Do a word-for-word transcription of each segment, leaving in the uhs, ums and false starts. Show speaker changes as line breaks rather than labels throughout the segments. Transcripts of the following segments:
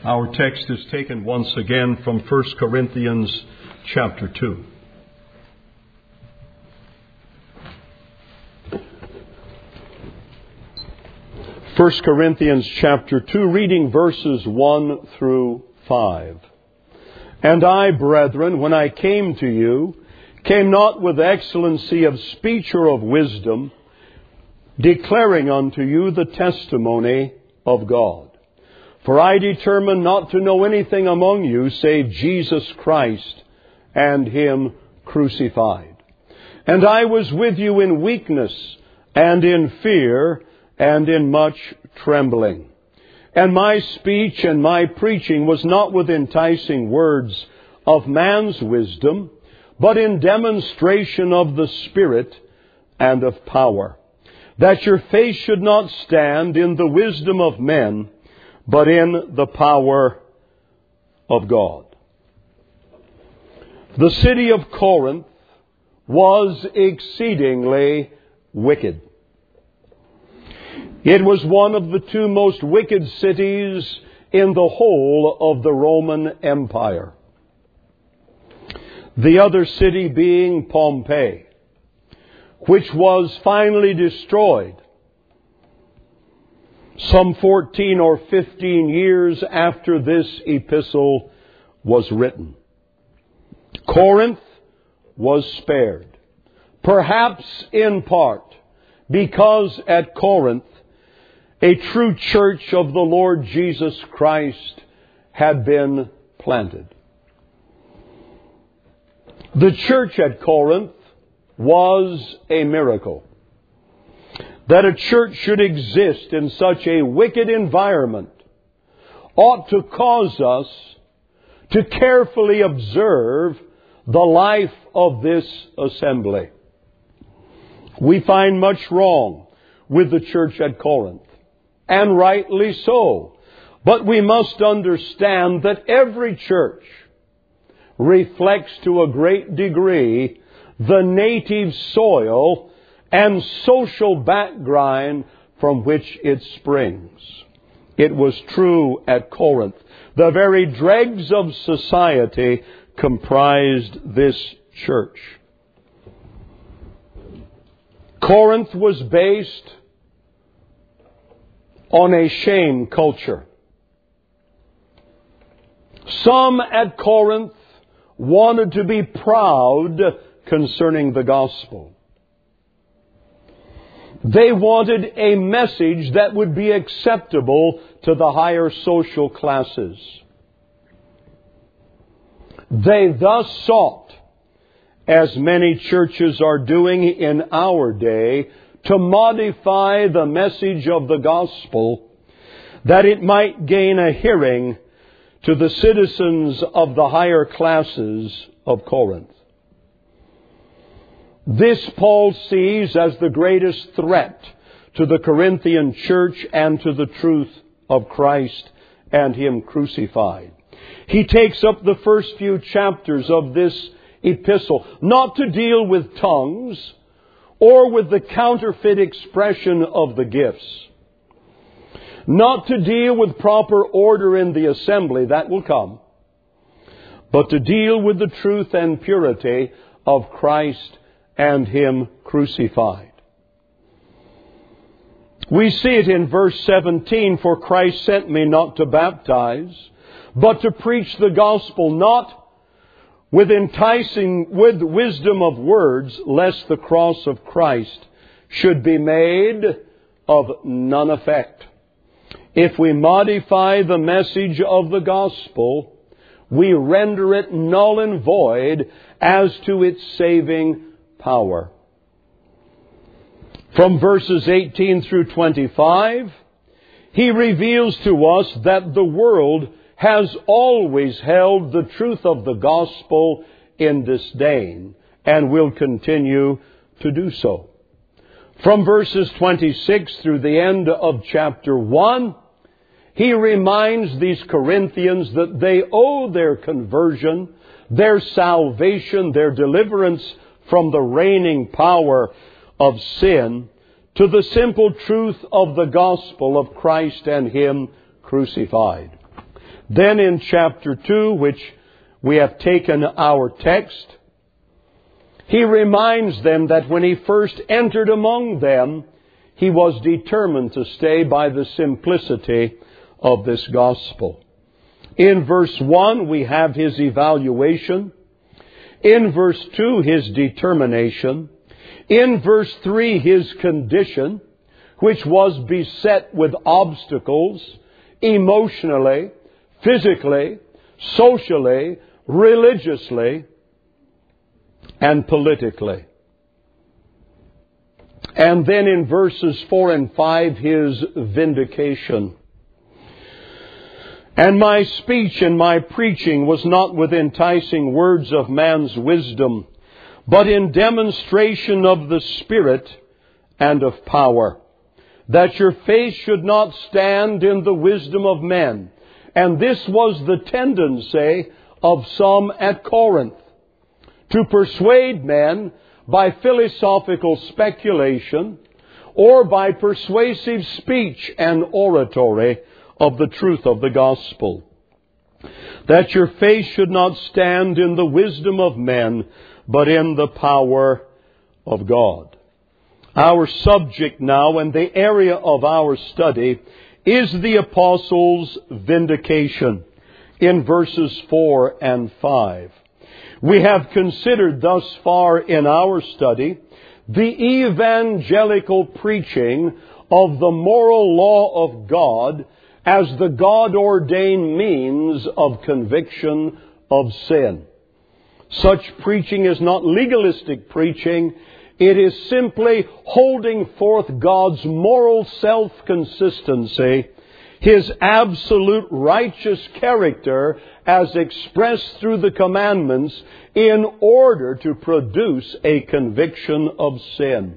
Our text is taken once again from First Corinthians chapter two. First Corinthians chapter two, reading verses one through five. And I, brethren, when I came to you, came not with excellency of speech or of wisdom, declaring unto you the testimony of God. For I determined not to know anything among you save Jesus Christ and Him crucified. And I was with you in weakness and in fear and in much trembling. And my speech and my preaching was not with enticing words of man's wisdom, but in demonstration of the Spirit and of power, that your faith should not stand in the wisdom of men, but in the power of God. The city of Corinth was exceedingly wicked. It was one of the two most wicked cities in the whole of the Roman Empire. The other city being Pompeii, which was finally destroyed some fourteen or fifteen years after this epistle was written. Corinth was spared, perhaps in part because at Corinth a true church of the Lord Jesus Christ had been planted. The church at Corinth was a miracle. That a church should exist in such a wicked environment ought to cause us to carefully observe the life of this assembly. We find much wrong with the church at Corinth, and rightly so. But we must understand that every church reflects to a great degree the native soil and social background from which it springs. It was true at Corinth. The very dregs of society comprised this church. Corinth was based on a shame culture. Some at Corinth wanted to be proud concerning the gospel. They wanted a message that would be acceptable to the higher social classes. They thus sought, as many churches are doing in our day, to modify the message of the gospel that it might gain a hearing to the citizens of the higher classes of Corinth. This Paul sees as the greatest threat to the Corinthian church and to the truth of Christ and Him crucified. He takes up the first few chapters of this epistle not to deal with tongues or with the counterfeit expression of the gifts, not to deal with proper order in the assembly, that will come, but to deal with the truth and purity of Christ and Him crucified. We see it in verse seventeen, for Christ sent me not to baptize, but to preach the gospel, not with enticing, with wisdom of words, lest the cross of Christ should be made of none effect. If we modify the message of the gospel, we render it null and void as to its saving power. From verses eighteen through twenty-five, he reveals to us that the world has always held the truth of the gospel in disdain and will continue to do so. From verses twenty-six through the end of chapter one, he reminds these Corinthians that they owe their conversion, their salvation, their deliverance from the reigning power of sin to the simple truth of the gospel of Christ and Him crucified. Then in chapter two, which we have taken our text, he reminds them that when he first entered among them, he was determined to stay by the simplicity of this gospel. In verse one, we have his evaluation. In verse two, his determination. In verse three, his condition, which was beset with obstacles, emotionally, physically, socially, religiously, and politically. And then in verses four and five, his vindication. And my speech and my preaching was not with enticing words of man's wisdom, but in demonstration of the Spirit and of power, that your faith should not stand in the wisdom of men. And this was the tendency of some at Corinth, to persuade men by philosophical speculation or by persuasive speech and oratory of the truth of the gospel. That your faith should not stand in the wisdom of men, but in the power of God. Our subject now and the area of our study is the apostles' vindication in verses four and five. We have considered thus far in our study the evangelical preaching of the moral law of God as the God-ordained means of conviction of sin. Such preaching is not legalistic preaching. It is simply holding forth God's moral self-consistency, His absolute righteous character as expressed through the commandments in order to produce a conviction of sin.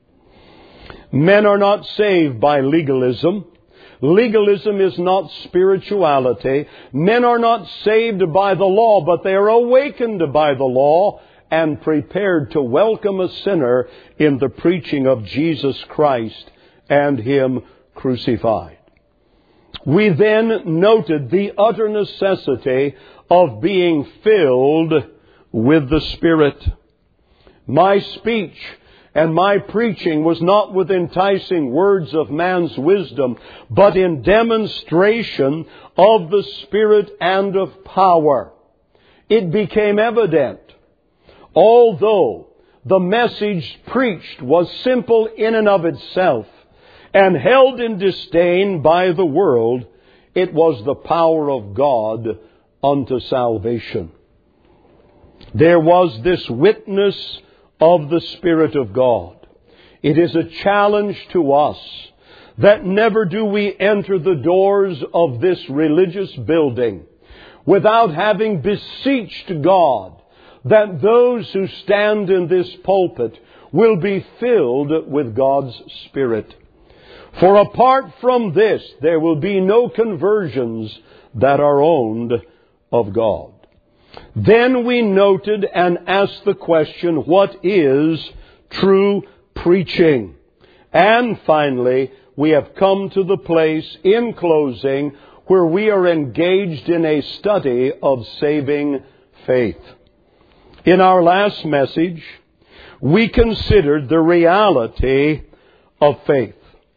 Men are not saved by legalism. Legalism is not spirituality. Men are not saved by the law, but they are awakened by the law and prepared to welcome a sinner in the preaching of Jesus Christ and Him crucified. We then noted the utter necessity of being filled with the Spirit. My speech and my preaching was not with enticing words of man's wisdom, but in demonstration of the Spirit and of power. It became evident, although the message preached was simple in and of itself and held in disdain by the world, it was the power of God unto salvation. There was this witness of the Spirit of God. It is a challenge to us that never do we enter the doors of this religious building without having beseeched God that those who stand in this pulpit will be filled with God's Spirit. For apart from this, there will be no conversions that are owned of God. Then we noted and asked the question, what is true preaching? And finally, we have come to the place in closing where we are engaged in a study of saving faith. In our last message, we considered the reality of faith.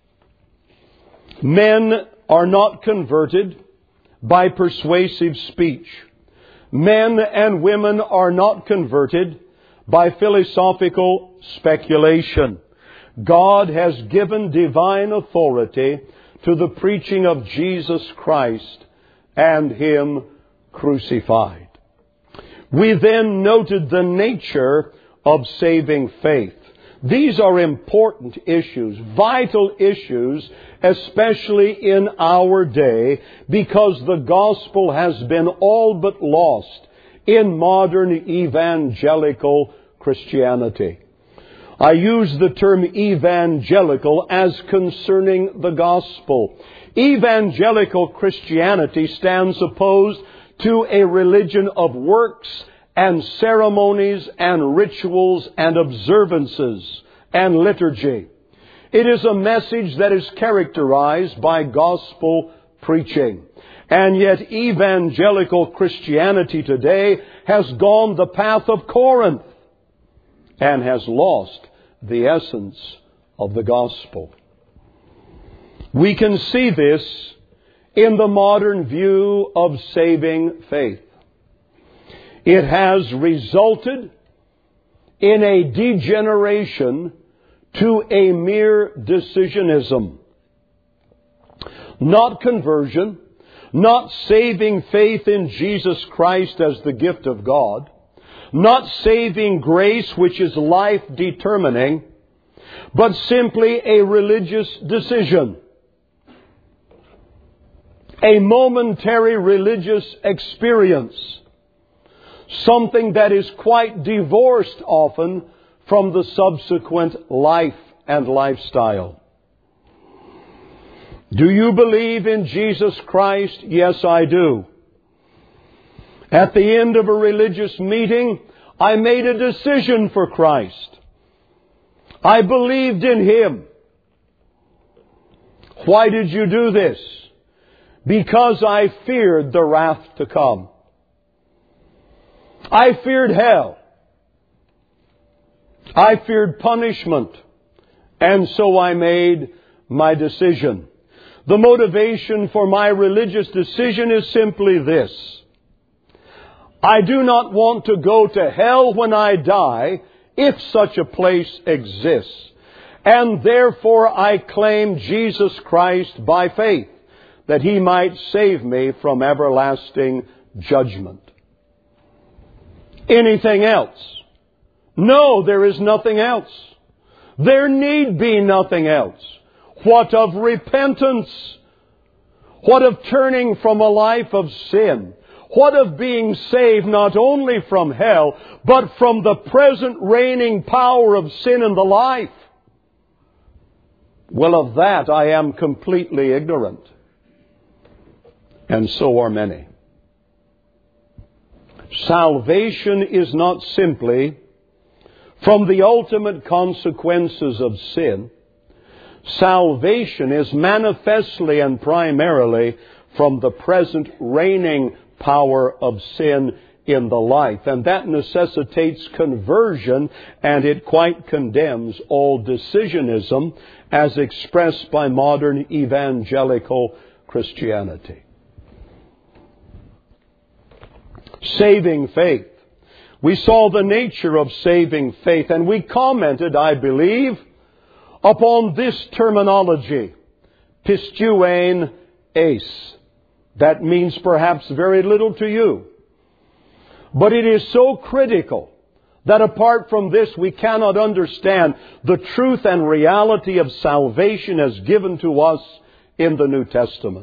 Men are not converted by persuasive speech. Men and women are not converted by philosophical speculation. God has given divine authority to the preaching of Jesus Christ and Him crucified. We then noted the nature of saving faith. These are important issues, vital issues, especially in our day, because the gospel has been all but lost in modern evangelical Christianity. I use the term evangelical as concerning the gospel. Evangelical Christianity stands opposed to a religion of works and ceremonies and rituals and observances and liturgy. It is a message that is characterized by gospel preaching. And yet evangelical Christianity today has gone the path of Corinth and has lost the essence of the gospel. We can see this in the modern view of saving faith. It has resulted in a degeneration to a mere decisionism. Not conversion, not saving faith in Jesus Christ as the gift of God, not saving grace which is life determining, but simply a religious decision. A momentary religious experience. Something that is quite divorced often from the subsequent life and lifestyle. Do you believe in Jesus Christ? Yes, I do. At the end of a religious meeting, I made a decision for Christ. I believed in Him. Why did you do this? Because I feared the wrath to come. I feared hell. I feared punishment. And so I made my decision. The motivation for my religious decision is simply this. I do not want to go to hell when I die, if such a place exists. And therefore I claim Jesus Christ by faith, that He might save me from everlasting judgment. Anything else? No, there is nothing else. There need be nothing else. What of repentance? What of turning from a life of sin? What of being saved not only from hell, but from the present reigning power of sin in the life? Well, of that I am completely ignorant. And so are many. Salvation is not simply from the ultimate consequences of sin. Salvation is manifestly and primarily from the present reigning power of sin in the life. And that necessitates conversion, and it quite condemns all decisionism as expressed by modern evangelical Christianity. Saving faith. We saw the nature of saving faith, and we commented, I believe, upon this terminology, pistuein eis. That means perhaps very little to you. But it is so critical that apart from this we cannot understand the truth and reality of salvation as given to us in the New Testament.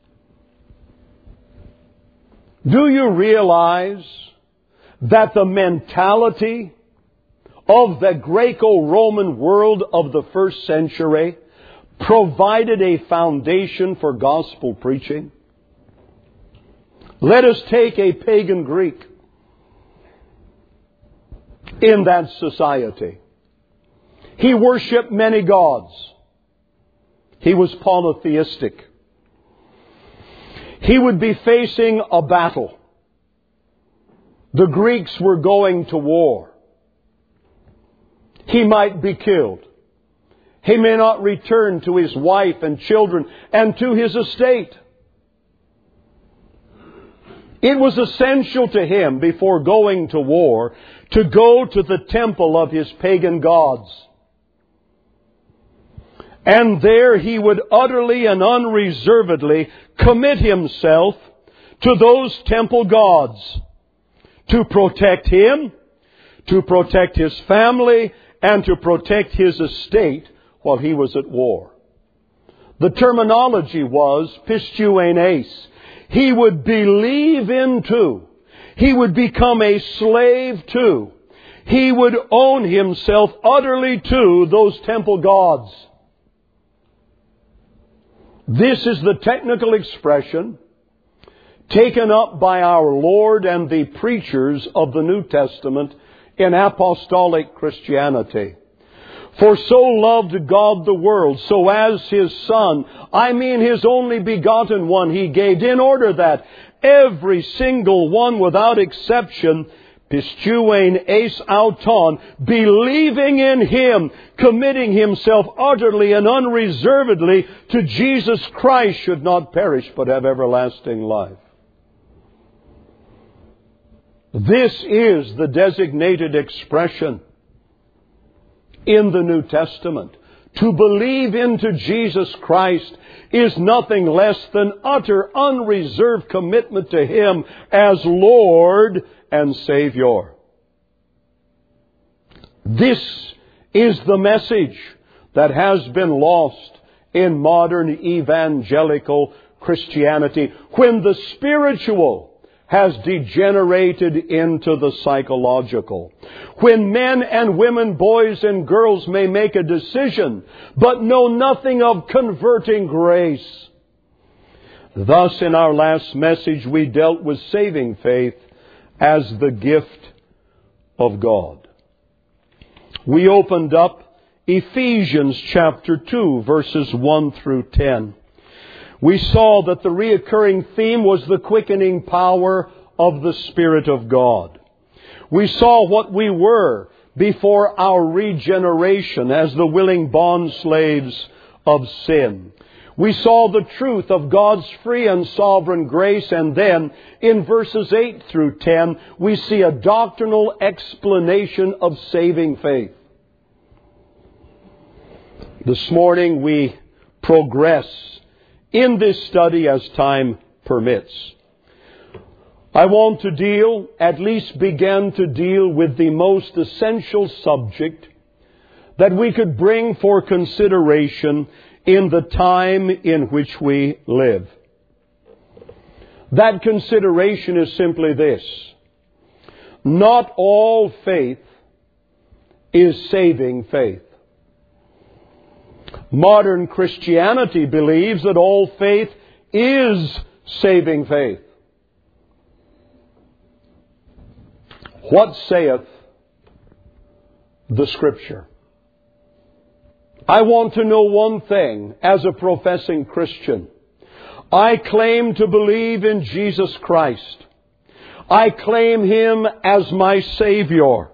Do you realize that the mentality of the Greco-Roman world of the first century provided a foundation for gospel preaching? Let us take a pagan Greek in that society. He worshipped many gods. He was polytheistic. He would be facing a battle. The Greeks were going to war. He might be killed. He may not return to his wife and children and to his estate. It was essential to him before going to war to go to the temple of his pagan gods. And there he would utterly and unreservedly commit himself to those temple gods to protect him, to protect his family, and to protect his estate while he was at war. The terminology was pistuein eis. He would believe into, he would become a slave to, he would own himself utterly to those temple gods. This is the technical expression taken up by our Lord and the preachers of the New Testament in apostolic Christianity. For so loved God the world, so as His Son, I mean His only begotten one, He gave, in order that every single one without exception, pistuein eis auton, believing in Him, committing himself utterly and unreservedly to Jesus Christ, should not perish but have everlasting life. This is the designated expression in the New Testament. To believe into Jesus Christ is nothing less than utter, unreserved commitment to Him as Lord and Savior. This is the message that has been lost in modern evangelical Christianity, when the spiritual has degenerated into the psychological. When men and women, boys and girls may make a decision, but know nothing of converting grace. Thus, in our last message, we dealt with saving faith as the gift of God. We opened up Ephesians chapter two, verses one through ten. We saw that the reoccurring theme was the quickening power of the Spirit of God. We saw what we were before our regeneration as the willing bondslaves of sin. We saw the truth of God's free and sovereign grace, and then in verses eight through ten, we see a doctrinal explanation of saving faith. This morning we progress in this study as time permits. I want to deal, at least begin to deal with the most essential subject that we could bring for consideration in the time in which we live. That consideration is simply this: not all faith is saving faith. Modern Christianity believes that all faith is saving faith. What saith the Scripture? I want to know one thing as a professing Christian. I claim to believe in Jesus Christ. I claim Him as my Savior.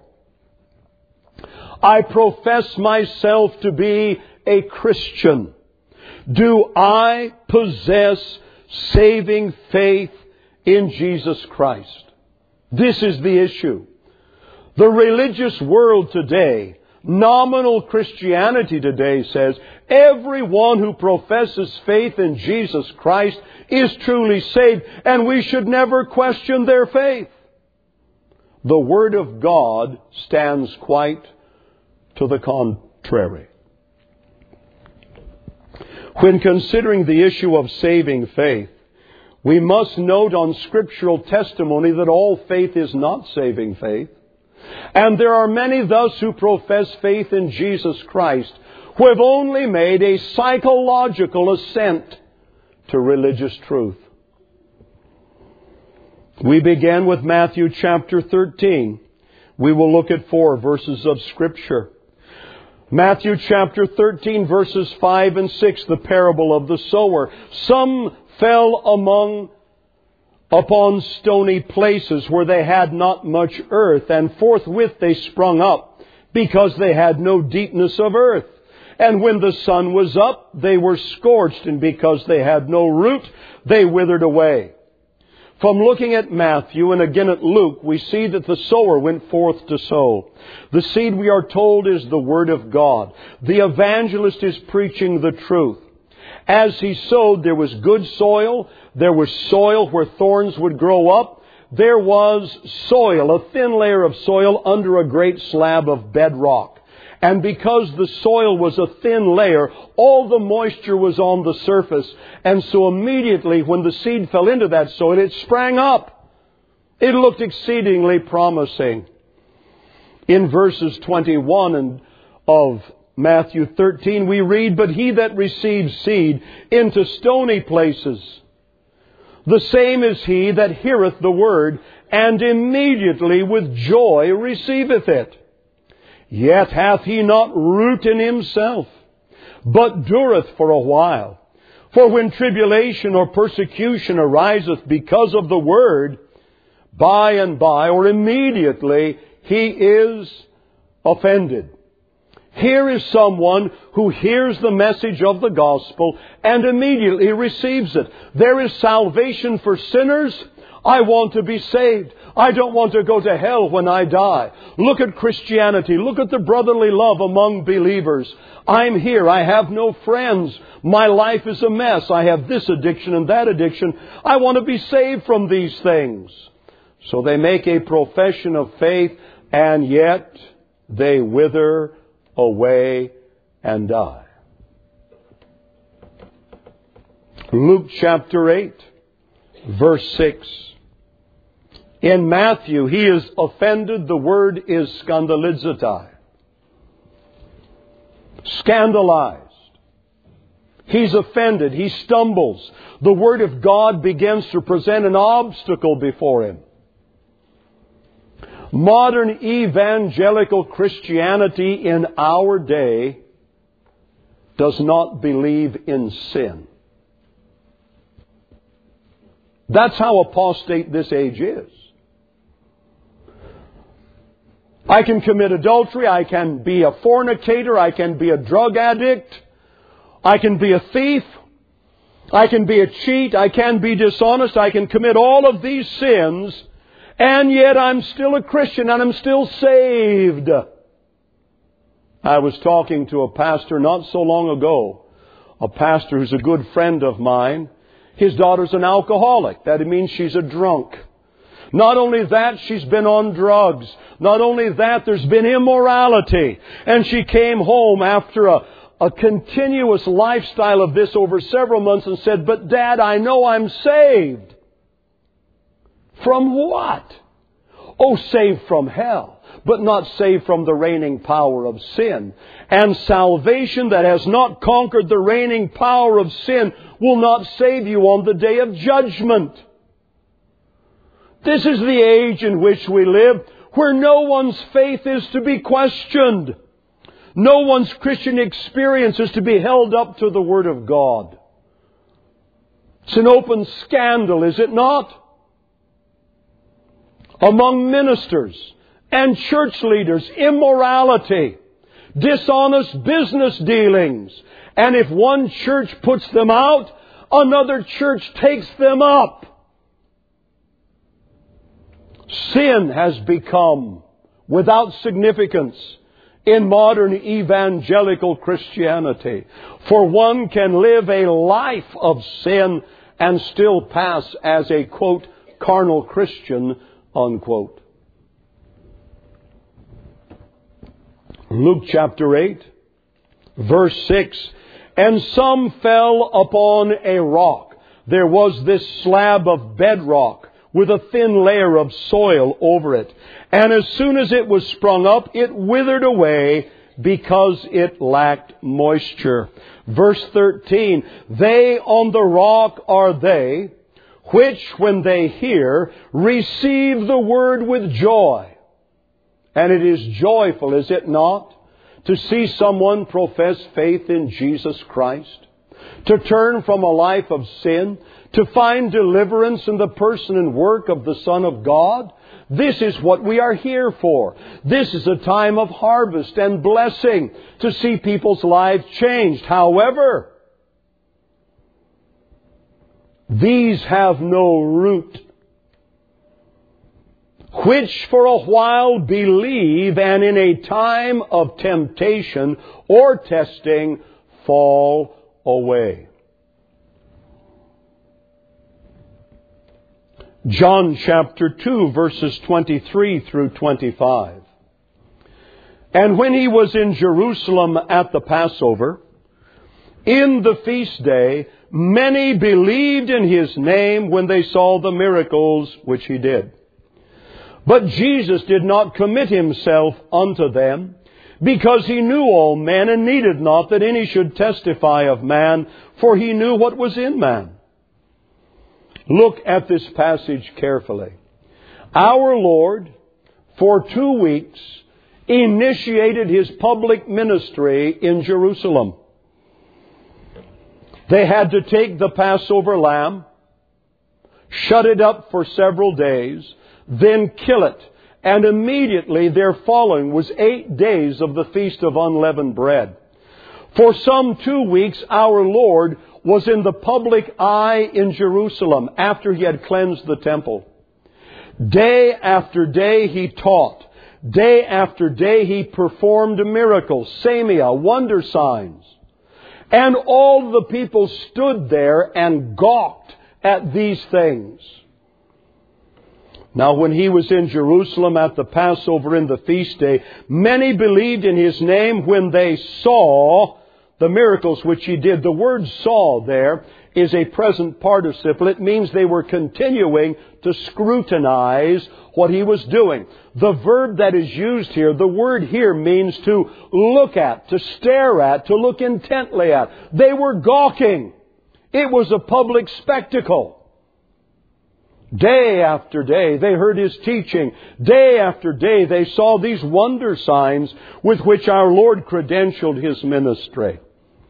I profess myself to be a Christian. Do I possess saving faith in Jesus Christ? This is the issue. The religious world today, nominal Christianity today, says everyone who professes faith in Jesus Christ is truly saved, and we should never question their faith. The Word of God stands quite to the contrary. When considering the issue of saving faith, we must note on scriptural testimony that all faith is not saving faith. And there are many thus who profess faith in Jesus Christ who have only made a psychological assent to religious truth. We begin with Matthew chapter thirteen. We will look at four verses of Scripture. Matthew chapter thirteen, verses five and six, the parable of the sower. Some fell among, upon stony places where they had not much earth, and forthwith they sprung up, because they had no deepness of earth. And when the sun was up, they were scorched, and because they had no root, they withered away. From looking at Matthew and again at Luke, we see that the sower went forth to sow. The seed, we are told, is the Word of God. The evangelist is preaching the truth. As he sowed, there was good soil. There was soil where thorns would grow up. There was soil, a thin layer of soil under a great slab of bedrock. And because the soil was a thin layer, all the moisture was on the surface. And so immediately when the seed fell into that soil, it sprang up. It looked exceedingly promising. In verses twenty-one and of Matthew thirteen, we read, "But he that receives seed into stony places, the same is he that heareth the word, and immediately with joy receiveth it. Yet hath he not root in himself, but dureth for a while. For when tribulation or persecution ariseth because of the word, by and by, or immediately, he is offended. Here is someone who hears the message of the gospel and immediately receives it. There is salvation for sinners. I want to be saved. I don't want to go to hell when I die. Look at Christianity. Look at the brotherly love among believers. I'm here. I have no friends. My life is a mess. I have this addiction and that addiction. I want to be saved from these things. So they make a profession of faith, and yet they wither away and die. Luke chapter eight, verse six. In Matthew, he is offended. The word is scandalizatai. Scandalized. He's offended. He stumbles. The Word of God begins to present an obstacle before him. Modern evangelical Christianity in our day does not believe in sin. That's how apostate this age is. I can commit adultery, I can be a fornicator, I can be a drug addict, I can be a thief, I can be a cheat, I can be dishonest, I can commit all of these sins, and yet I'm still a Christian and I'm still saved. I was talking to a pastor not so long ago, a pastor who's a good friend of mine. His daughter's an alcoholic. That means she's a drunk. Not only that, she's been on drugs. Not only that, there's been immorality. And she came home after a, a continuous lifestyle of this over several months and said, "But Dad, I know I'm saved." From what? Oh, saved from hell, but not saved from the reigning power of sin. And salvation that has not conquered the reigning power of sin will not save you on the day of judgment. This is the age in which we live, where no one's faith is to be questioned. No one's Christian experience is to be held up to the Word of God. It's an open scandal, is it not? Among ministers and church leaders, immorality, dishonest business dealings. And if one church puts them out, another church takes them up. Sin has become without significance in modern evangelical Christianity. For one can live a life of sin and still pass as a, quote, carnal Christian, unquote. Luke chapter eight, verse six. And some fell upon a rock. There was this slab of bedrock with a thin layer of soil over it. And as soon as it was sprung up, it withered away because it lacked moisture. Verse thirteen. They on the rock are they, which when they hear, receive the word with joy. And it is joyful, is it not, to see someone profess faith in Jesus Christ, to turn from a life of sin, to find deliverance in the person and work of the Son of God. This is what we are here for. This is a time of harvest and blessing, to see people's lives changed. However, these have no root, which for a while believe, and in a time of temptation or testing fall away. John chapter two, verses twenty-three through twenty-five. And when he was in Jerusalem at the Passover, in the feast day, many believed in His name when they saw the miracles which He did. But Jesus did not commit Himself unto them, because He knew all men, and needed not that any should testify of man, for He knew what was in man. Look at this passage carefully. Our Lord, for two weeks, initiated His public ministry in Jerusalem. They had to take the Passover lamb, shut it up for several days, then kill it. And immediately their following was eight days of the Feast of Unleavened Bread. For some two weeks, our Lord was in the public eye in Jerusalem after He had cleansed the temple. Day after day He taught. Day after day He performed miracles, semia, wonder signs. And all the people stood there and gawked at these things. Now when He was in Jerusalem at the Passover in the feast day, many believed in His name when they saw the miracles which He did. The word saw there is a present participle. It means they were continuing to scrutinize what He was doing. The verb that is used here, the word here means to look at, to stare at, to look intently at. They were gawking. It was a public spectacle. Day after day they heard His teaching. Day after day they saw these wonder signs with which our Lord credentialed His ministry.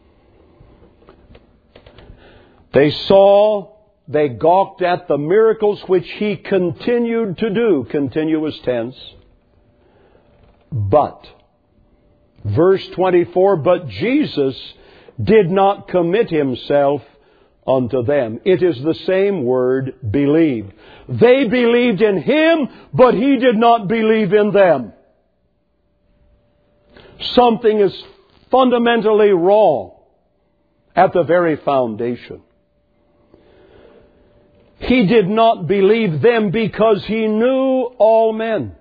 They saw, they gawked at the miracles which He continued to do, continuous tense. But, verse twenty-four, but Jesus did not commit Himself unto them. It is the same word, believe. They believed in Him, but He did not believe in them. Something is fundamentally wrong at the very foundation. He did not believe them because He knew all men,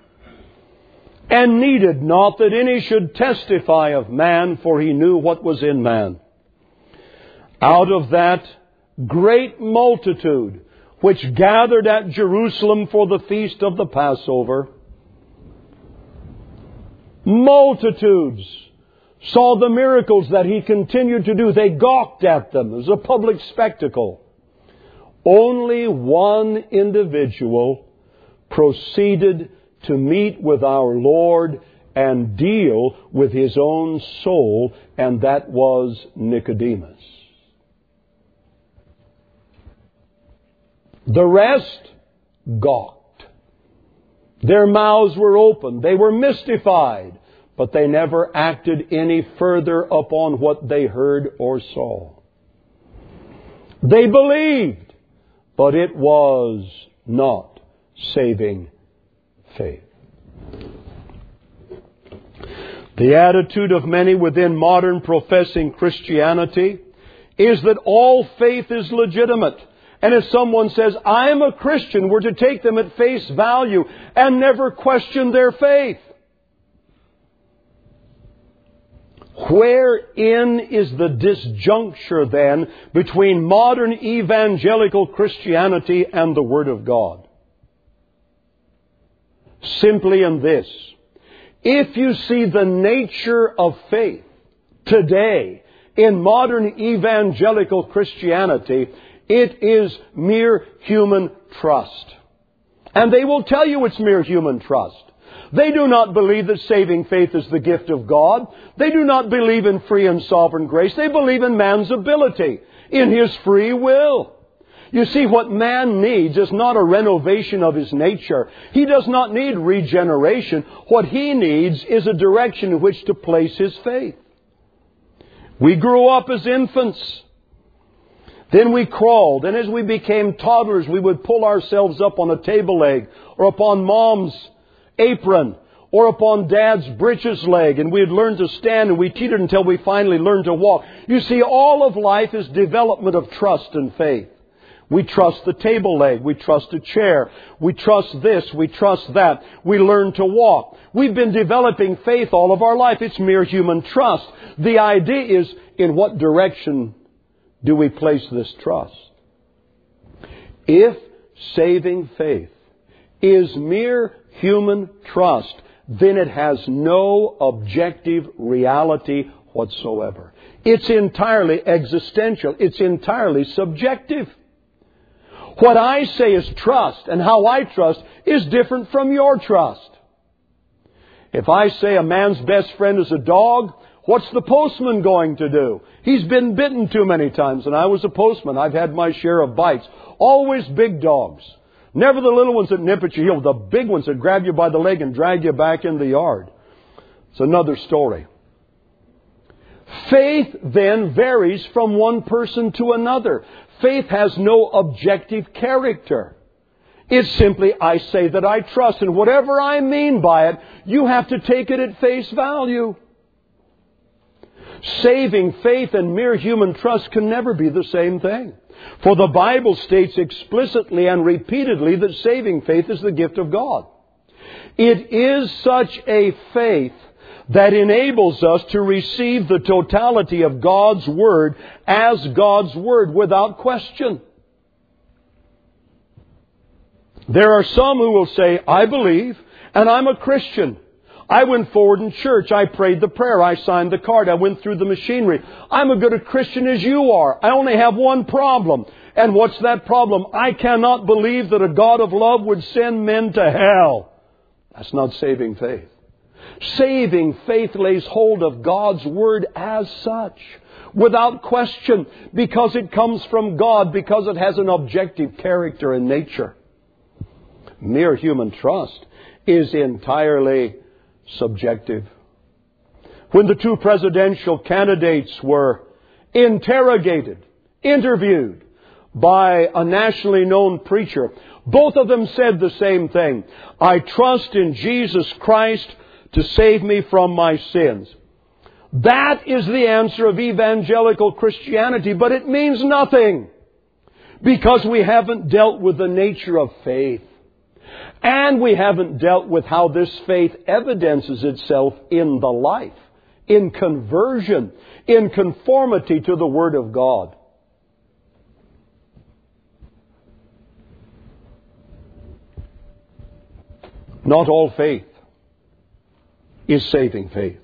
and needed not that any should testify of man, for He knew what was in man. Out of that great multitude which gathered at Jerusalem for the feast of the Passover, multitudes saw the miracles that He continued to do. They gawked at them. It was a public spectacle. Only one individual proceeded to meet with our Lord and deal with his own soul, and that was Nicodemus. The rest gawked. Their mouths were open. They were mystified, but they never acted any further upon what they heard or saw. They believed, but it was not saving faith. The attitude of many within modern professing Christianity is that all faith is legitimate. And if someone says, I am a Christian, we're to take them at face value and never question their faith. Wherein is the disjuncture then between modern evangelical Christianity and the Word of God? Simply in this. If you see the nature of faith today in modern evangelical Christianity, it is mere human trust. And they will tell you it's mere human trust. They do not believe that saving faith is the gift of God. They do not believe in free and sovereign grace. They believe in man's ability, in his free will. You see, what man needs is not a renovation of his nature. He does not need regeneration. What he needs is a direction in which to place his faith. We grew up as infants. Then we crawled, and as we became toddlers, we would pull ourselves up on a table leg or upon mom's apron or upon dad's breeches leg, and we'd learn to stand, and we teetered until we finally learned to walk. You see, all of life is development of trust and faith. We trust the table leg. We trust a chair. We trust this. We trust that. We learn to walk. We've been developing faith all of our life. It's mere human trust. The idea is, in what direction do we place this trust? If saving faith is mere human trust, then it has no objective reality whatsoever. It's entirely existential. It's entirely subjective. What I say is trust, and how I trust is different from your trust. If I say a man's best friend is a dog, what's the postman going to do? He's been bitten too many times, and I was a postman. I've had my share of bites. Always big dogs. Never the little ones that nip at your heel. The big ones that grab you by the leg and drag you back in the yard. It's another story. Faith then varies from one person to another. Faith has no objective character. It's simply, I say that I trust, and whatever I mean by it, you have to take it at face value. Saving faith and mere human trust can never be the same thing. For the Bible states explicitly and repeatedly that saving faith is the gift of God. It is such a faith that enables us to receive the totality of God's Word as God's Word without question. There are some who will say, I believe, and I'm a Christian. I went forward in church. I prayed the prayer. I signed the card. I went through the machinery. I'm as good a Christian as you are. I only have one problem. And what's that problem? I cannot believe that a God of love would send men to hell. That's not saving faith. Saving faith lays hold of God's Word as such, without question, because it comes from God, because it has an objective character and nature. Mere human trust is entirely subjective. When the two presidential candidates were interrogated, interviewed by a nationally known preacher, both of them said the same thing. I trust in Jesus Christ to save me from my sins. That is the answer of evangelical Christianity, but it means nothing because we haven't dealt with the nature of faith. And we haven't dealt with how this faith evidences itself in the life, in conversion, in conformity to the Word of God. Not all faith is saving faith.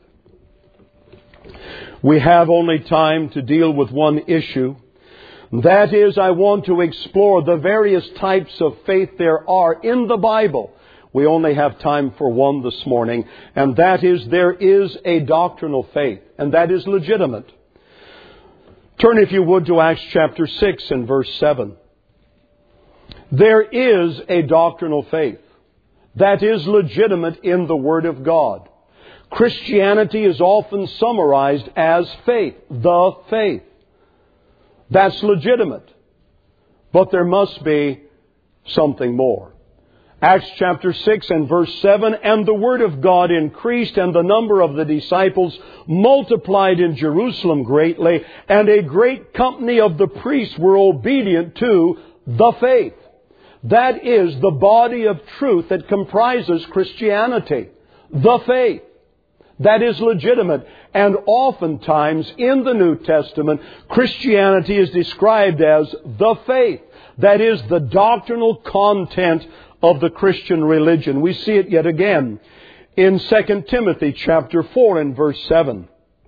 We have only time to deal with one issue. That is, I want to explore the various types of faith there are in the Bible. We only have time for one this morning, and that is, there is a doctrinal faith, and that is legitimate. Turn, if you would, to Acts chapter six and verse seven. There is a doctrinal faith that is legitimate in the Word of God. Christianity is often summarized as faith, the faith. That's legitimate. But there must be something more. Acts chapter six and verse seven, and the Word of God increased, and the number of the disciples multiplied in Jerusalem greatly, and a great company of the priests were obedient to the faith. That is the body of truth that comprises Christianity. The faith. That is legitimate. And oftentimes in the New Testament, Christianity is described as the faith. That is the doctrinal content of the Christian religion. We see it yet again in Second Timothy chapter four and verse seven.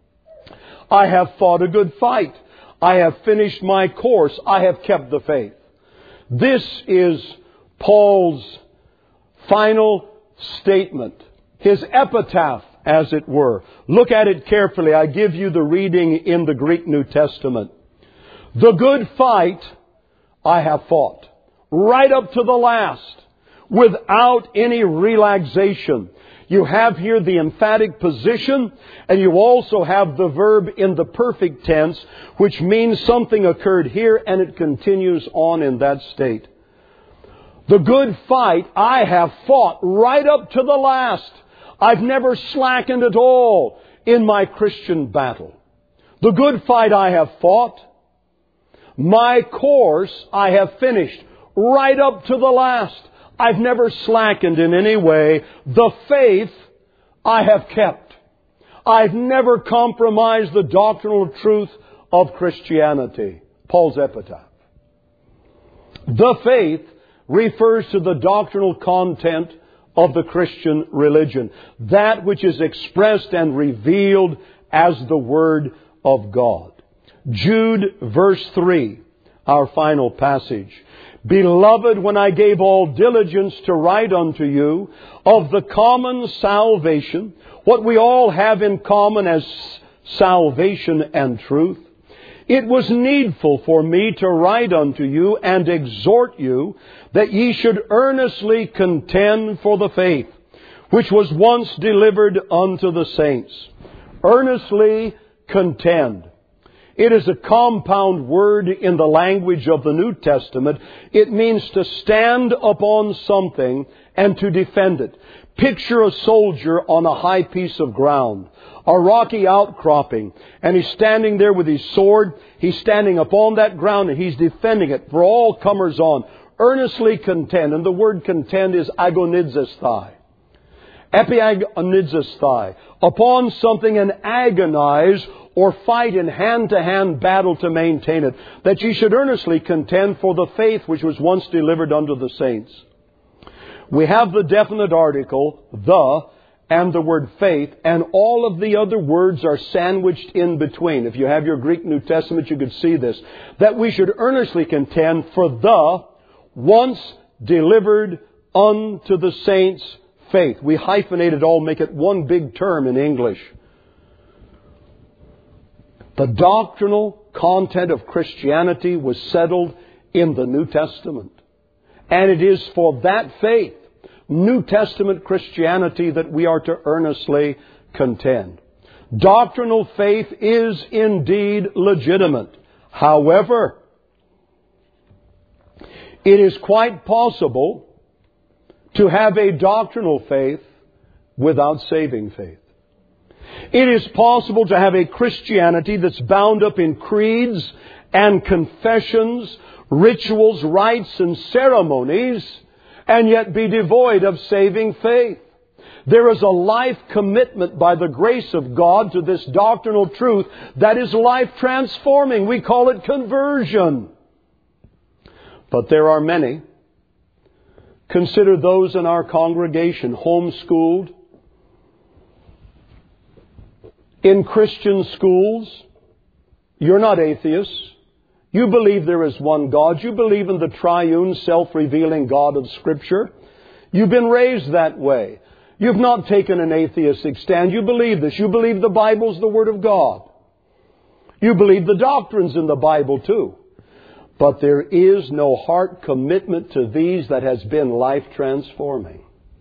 I have fought a good fight. I have finished my course. I have kept the faith. This is Paul's final statement. His epitaph, as it were. Look at it carefully. I give you the reading in the Greek New Testament. The good fight I have fought, right up to the last, without any relaxation. You have here the emphatic position, and you also have the verb in the perfect tense, which means something occurred here and it continues on in that state. The good fight I have fought right up to the last. I've never slackened at all in my Christian battle. The good fight I have fought. My course I have finished right up to the last. I've never slackened in any way. The faith I have kept. I've never compromised the doctrinal truth of Christianity. Paul's epitaph. The faith refers to the doctrinal content of the Christian religion. That which is expressed and revealed as the Word of God. Jude verse three, our final passage. Beloved, when I gave all diligence to write unto you of the common salvation, what we all have in common as salvation and truth, it was needful for me to write unto you and exhort you that ye should earnestly contend for the faith, which was once delivered unto the saints. Earnestly contend. It is a compound word in the language of the New Testament. It means to stand upon something and to defend it. Picture a soldier on a high piece of ground, a rocky outcropping, and he's standing there with his sword. He's standing upon that ground and he's defending it for all comers on. Earnestly contend. And the word contend is agonizesthai. Epiagonizesthai. Upon something and agonize or fight in hand-to-hand battle to maintain it. That ye should earnestly contend for the faith which was once delivered unto the saints. We have the definite article, the, and the word faith, and all of the other words are sandwiched in between. If you have your Greek New Testament, you could see this. That we should earnestly contend for the once delivered unto the saints faith. We hyphenate it all, make it one big term in English. The doctrinal content of Christianity was settled in the New Testament. And it is for that faith, New Testament Christianity, that we are to earnestly contend. Doctrinal faith is indeed legitimate. However, it is quite possible to have a doctrinal faith without saving faith. It is possible to have a Christianity that's bound up in creeds and confessions, rituals, rites, and ceremonies, and yet be devoid of saving faith. There is a life commitment by the grace of God to this doctrinal truth that is life transforming. We call it conversion. But there are many. Consider those in our congregation, homeschooled, in Christian schools. You're not atheists. You believe there is one God. You believe in the triune, self-revealing God of Scripture. You've been raised that way. You've not taken an atheistic stand. You believe this. You believe the Bible's the Word of God. You believe the doctrines in the Bible too. But there is no heart commitment to these that has been life-transforming.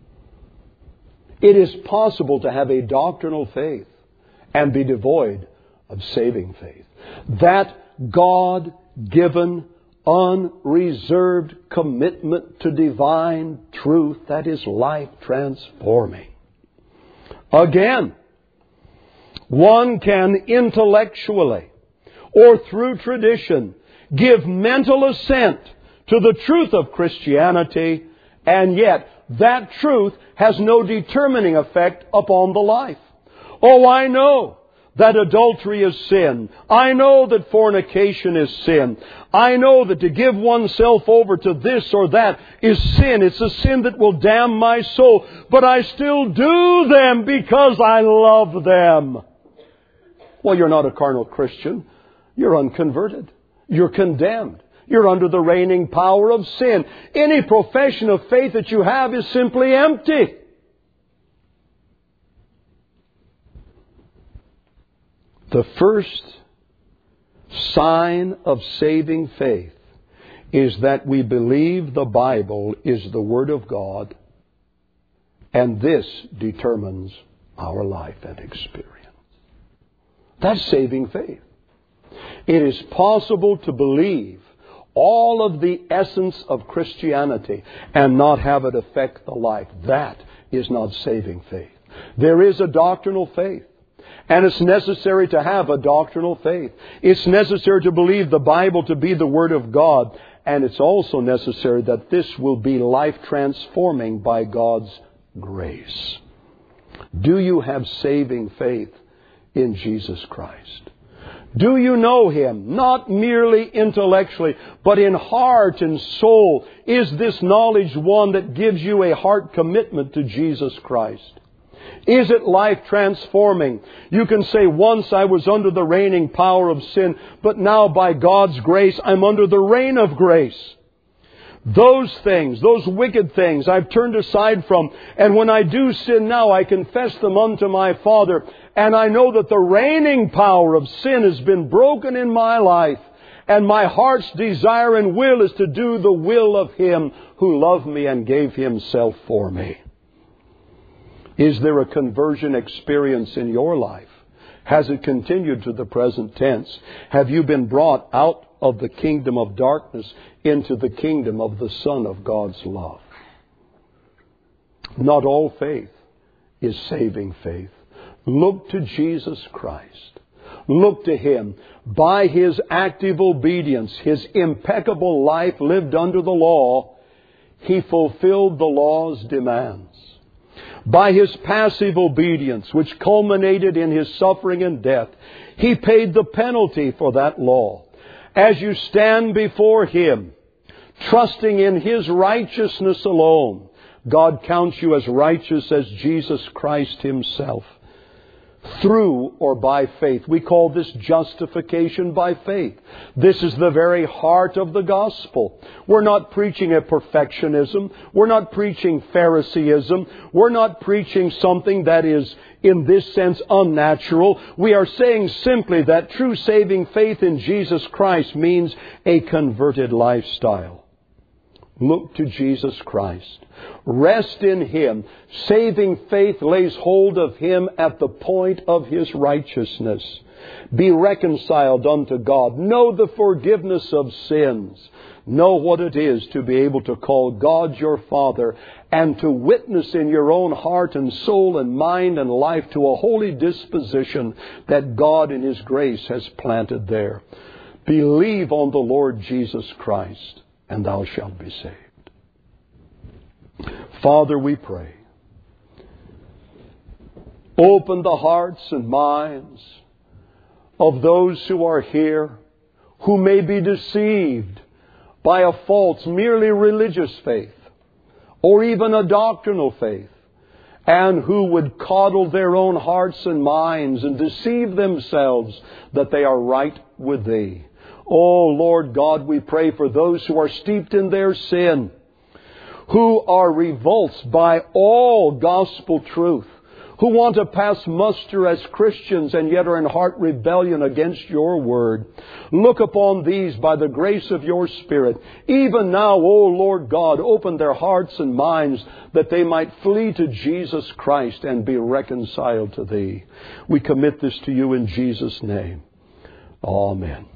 It is possible to have a doctrinal faith and be devoid of saving faith. That God-given, unreserved commitment to divine truth, that is life-transforming. Again, one can intellectually or through tradition give mental assent to the truth of Christianity, and yet that truth has no determining effect upon the life. Oh, I know that adultery is sin. I know that fornication is sin. I know that to give oneself over to this or that is sin. It's a sin that will damn my soul. But I still do them because I love them. Well, you're not a carnal Christian. You're unconverted. You're condemned. You're under the reigning power of sin. Any profession of faith that you have is simply empty. The first sign of saving faith is that we believe the Bible is the Word of God, and this determines our life and experience. That's saving faith. It is possible to believe all of the essence of Christianity and not have it affect the life. That is not saving faith. There is a doctrinal faith. And it's necessary to have a doctrinal faith. It's necessary to believe the Bible to be the Word of God. And it's also necessary that this will be life transforming by God's grace. Do you have saving faith in Jesus Christ? Do you know Him? Not merely intellectually, but in heart and soul. Is this knowledge one that gives you a heart commitment to Jesus Christ? Is it life transforming? You can say, once I was under the reigning power of sin, but now by God's grace I'm under the reign of grace. Those things, those wicked things, I've turned aside from. And when I do sin now, I confess them unto my Father. And I know that the reigning power of sin has been broken in my life. And my heart's desire and will is to do the will of Him who loved me and gave Himself for me. Is there a conversion experience in your life? Has it continued to the present tense? Have you been brought out of the kingdom of darkness into the kingdom of the Son of God's love? Not all faith is saving faith. Look to Jesus Christ. Look to Him. By His active obedience, His impeccable life lived under the law, He fulfilled the law's demands. By His passive obedience, which culminated in His suffering and death, He paid the penalty for that law. As you stand before Him, trusting in His righteousness alone, God counts you as righteous as Jesus Christ Himself. Through or by faith. We call this justification by faith. This is the very heart of the gospel. We're not preaching a perfectionism. We're not preaching Phariseeism. We're not preaching something that is, in this sense, unnatural. We are saying simply that true saving faith in Jesus Christ means a converted lifestyle. Look to Jesus Christ. Rest in Him. Saving faith lays hold of Him at the point of His righteousness. Be reconciled unto God. Know the forgiveness of sins. Know what it is to be able to call God your Father and to witness in your own heart and soul and mind and life to a holy disposition that God in His grace has planted there. Believe on the Lord Jesus Christ, and thou shalt be saved. Father, we pray, open the hearts and minds of those who are here who may be deceived by a false, merely religious faith, or even a doctrinal faith, and who would coddle their own hearts and minds and deceive themselves that they are right with Thee. Oh, Lord God, we pray for those who are steeped in their sin, who are revulsed by all gospel truth, who want to pass muster as Christians and yet are in heart rebellion against Your Word. Look upon these by the grace of Your Spirit. Even now, O Lord God, open their hearts and minds that they might flee to Jesus Christ and be reconciled to Thee. We commit this to You in Jesus' name. Amen.